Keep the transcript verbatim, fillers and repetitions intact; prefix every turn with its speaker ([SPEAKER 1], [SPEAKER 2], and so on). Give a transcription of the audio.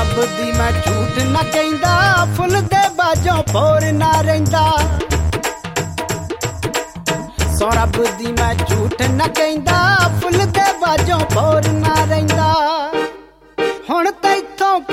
[SPEAKER 1] रब दी मैं झूठ ना कहंदा, फुल दे बाजों पोर ना रहिंदा। सौ रब दी मैं झूठ ना कहंदा, फुल दे बाजों पोर ना रहिंदा। हुण ते